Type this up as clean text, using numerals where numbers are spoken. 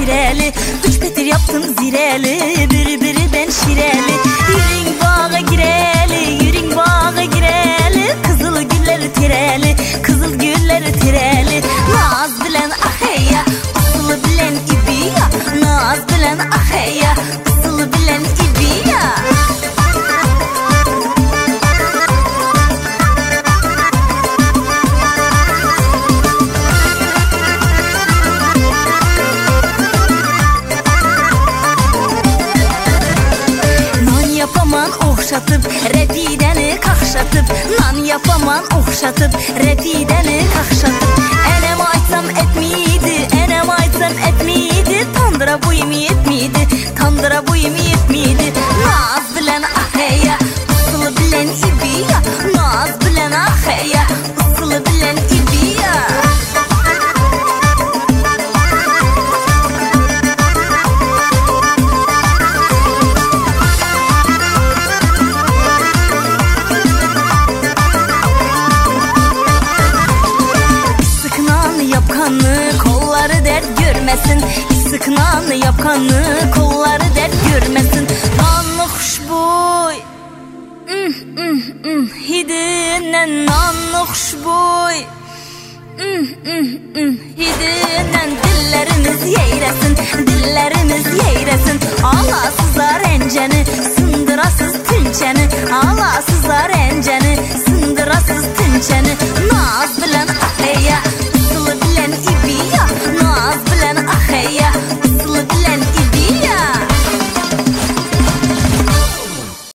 şireli, üç petir yaptım zireli, birbirinden şireli. Yürün bağa gireli, yürün bağa gireli, kızıl gülleri tireli, kızıl gülleri tireli. Naz bilen aheyya, asılı bilen ibiya, naz bilen aheyya, asılı bilen ibiya. Oxşatıp, rəfidəni qaxşatıp, nan yapaman oxşatıp, rəfidəni qaxşatıp. Ənəm aytsam etmiydi, ənəm aytsam etmiydi, tandıra buyum yetmiydi, tandıra buyum yetmiydi. Naz bilən aheyya, usulu bilən ibiya, naz bilən aheyya, usulu bilən ibiya. Kolları dert görmesin, sıkınan yapkanı kolları dert görmesin. Nanlı xuşboy, hidinden nanlı xuşboy, hidinden dillerimiz yeyresin, dillerimiz yeyresin. Alasızlar enceni, sındırasız